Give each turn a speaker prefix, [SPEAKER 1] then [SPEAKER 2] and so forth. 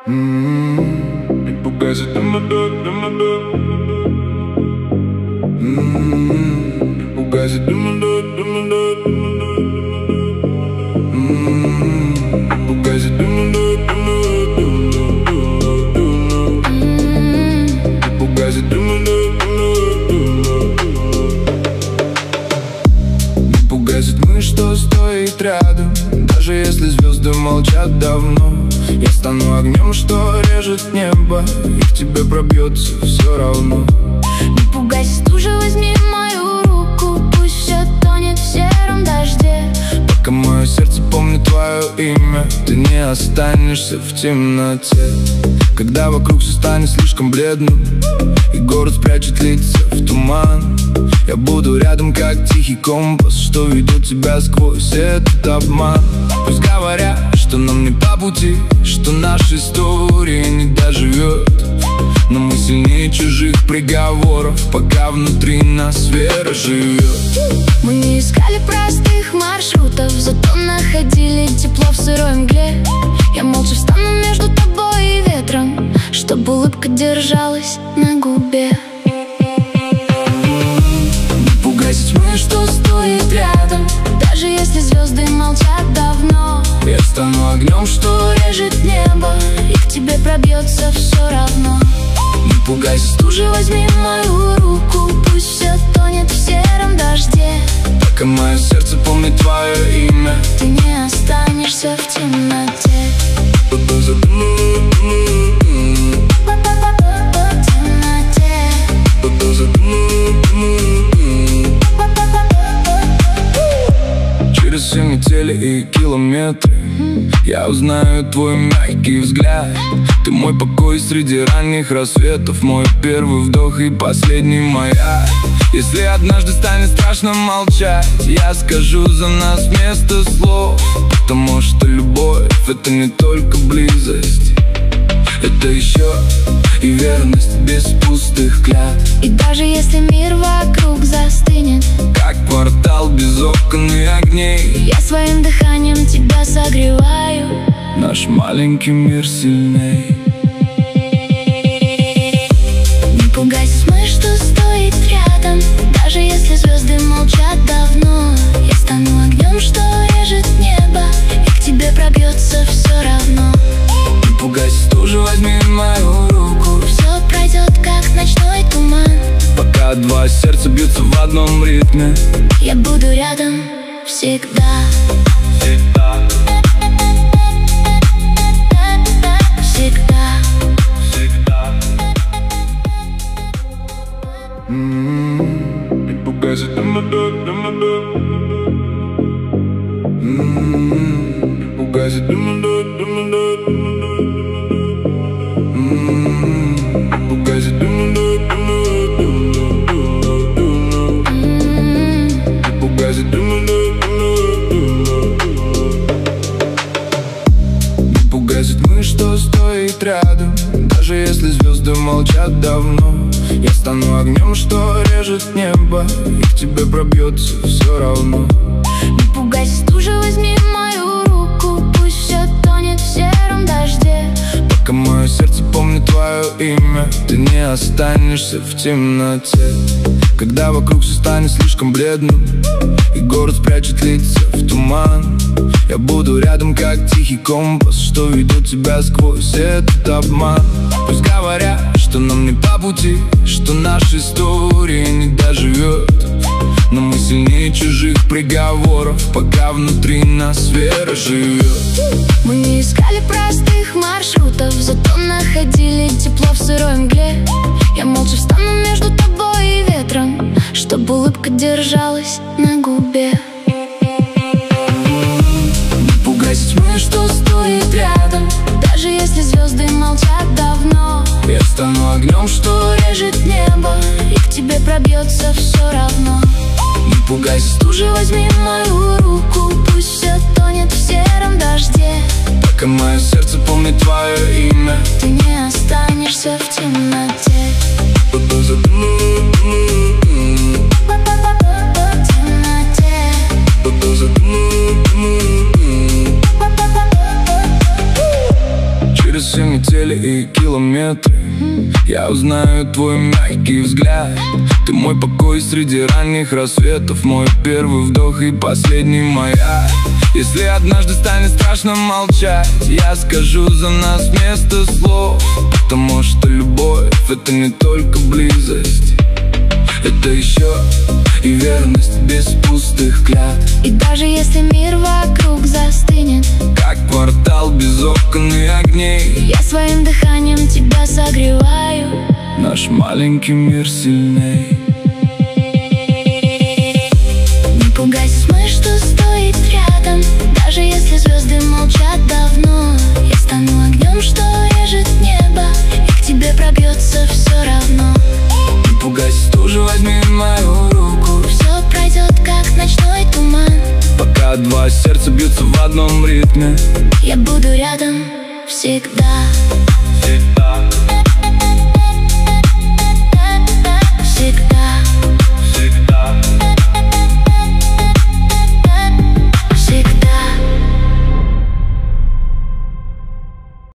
[SPEAKER 1] Не пугайся, ты молодой, ты молодой. Не пугайся, ты молодой, ты молодой, ты молодой. Не пугайся, ты молодой, ты молодой, ты молодой. Не пугайся, ты молодой, ты молодой, ты молодой. Не пугайся тьмы, что стоит рядом, даже если звезды молчат давно. Я стану огнем, что режет небо, и к тебе пробьется все равно.
[SPEAKER 2] Не пугайся стужи, возьми мою руку, пусть все тонет в сером дожде.
[SPEAKER 1] Пока мое сердце помнит твое имя, ты не останешься в темноте. Когда вокруг все станет слишком бледным, и город спрячет лица в туман, я буду рядом, как тихий компас, что ведет тебя сквозь этот обман. Пусть говорят, что нам не по пути, что наша история не доживет, но мы сильнее чужих приговоров, пока внутри нас вера живет.
[SPEAKER 2] Мы не искали простых маршрутов, зато находили тепло в сырой мгле. Я молча встану между тобой и ветром, чтобы улыбка держалась на губе.
[SPEAKER 1] Не пугайся тьмы, что стоит рядом,
[SPEAKER 2] даже если звезды молчат давно.
[SPEAKER 1] я стану огнем, что
[SPEAKER 2] Режет небо, и к тебе пробьется все равно.
[SPEAKER 1] не пугайся
[SPEAKER 2] Стужи, возьми мою руку, пусть все тонет в сером дожде.
[SPEAKER 1] пока мое сердце помнит твое имя,
[SPEAKER 2] Ты не останешься в темноте.
[SPEAKER 1] в темноте. Через все метели и километры я узнаю твой мягкий взгляд. Ты мой покой среди ранних рассветов, мой первый вдох и последний маяк. Если однажды станет страшно молчать, я скажу за нас вместо слов, потому что любовь — это не только близость, это еще и верность без пустых клятв.
[SPEAKER 2] И даже если мир вокруг застынет,
[SPEAKER 1] как квартал без окон и огней,
[SPEAKER 2] я своим дыханием тебя согреваю.
[SPEAKER 1] наш маленький мир сильней.
[SPEAKER 2] Не пугайся тьмы, что стоит рядом, даже если звезды молчат давно. Я стану огнем, что режет небо, и к тебе пробьется все равно.
[SPEAKER 1] Не пугайся стужи, возьми мою руку,
[SPEAKER 2] Все пройдет, как ночной туман.
[SPEAKER 1] пока два сердца бьются в одном ритме.
[SPEAKER 2] Я буду рядом всегда.
[SPEAKER 1] Всегда,
[SPEAKER 2] Всегда.
[SPEAKER 1] всегда. Не пугайся, ты молодой, ты молодой. Не пугайся, ты молодой, ты молодой, ты молодой. Не пугайся, ты молодой, ты молодой, ты молодой. Не пугайся, ты молодой, ты молодой, ты молодой. Не пугайся тьмы, что стоит рядом, даже если звезды молчат давно. Я стану огнем, что режет небо, и к тебе пробьется все равно.
[SPEAKER 2] Не пугайся стужи, возьми мою руку, пусть все тонет в сером дожде.
[SPEAKER 1] Пока мое сердце помнит твое имя, ты не останешься в темноте. Когда вокруг все станет слишком бледным, и город спрячет лица в туман, я буду рядом, как тихий компас, что ведет тебя сквозь этот обман. Пусть говорят, что нам не по пути, что наша история не доживет, но мы сильнее чужих приговоров, пока внутри нас вера живет.
[SPEAKER 2] Мы не искали простых маршрутов, зато находили тепло в сырой мгле. Я молча встану между тобой и ветром, чтобы улыбка держалась на губе.
[SPEAKER 1] Не пугайся тьмы, что стоит рядом,
[SPEAKER 2] Даже если звезды молчат давно.
[SPEAKER 1] я стану огнем, что
[SPEAKER 2] Режет небо, и к тебе пробьется все равно.
[SPEAKER 1] не пугайся
[SPEAKER 2] Стужи, возьми мою руку, пусть все тонет в сером дожде.
[SPEAKER 1] пока мое сердце помнит твое имя.
[SPEAKER 2] Ты не останешься в темноте.
[SPEAKER 1] В темноте. Через все метели и километры. Я узнаю твой мягкий взгляд. Ты мой покой среди ранних рассветов, мой первый вдох и последний маяк. Если однажды станет страшно молчать, я скажу за нас вместо слов. Потому что любовь — это не только близость, это еще и верность без пустых клятв.
[SPEAKER 2] И даже если мир вокруг застынет,
[SPEAKER 1] как квартал без окон и огней,
[SPEAKER 2] я своим дыханием тебя согреваю.
[SPEAKER 1] Наш маленький мир сильней.
[SPEAKER 2] Не пугайся, смысл, что стоит рядом. Даже если звезды молчат давно, я стану огнем, что режет небо, и к тебе пробьется все равно.
[SPEAKER 1] Не пугайся, стужи, возьми мою руку.
[SPEAKER 2] Все пройдет, как ночной туман.
[SPEAKER 1] Пока два сердца бьются в одном ритме,
[SPEAKER 2] я буду рядом всегда.
[SPEAKER 1] Всегда.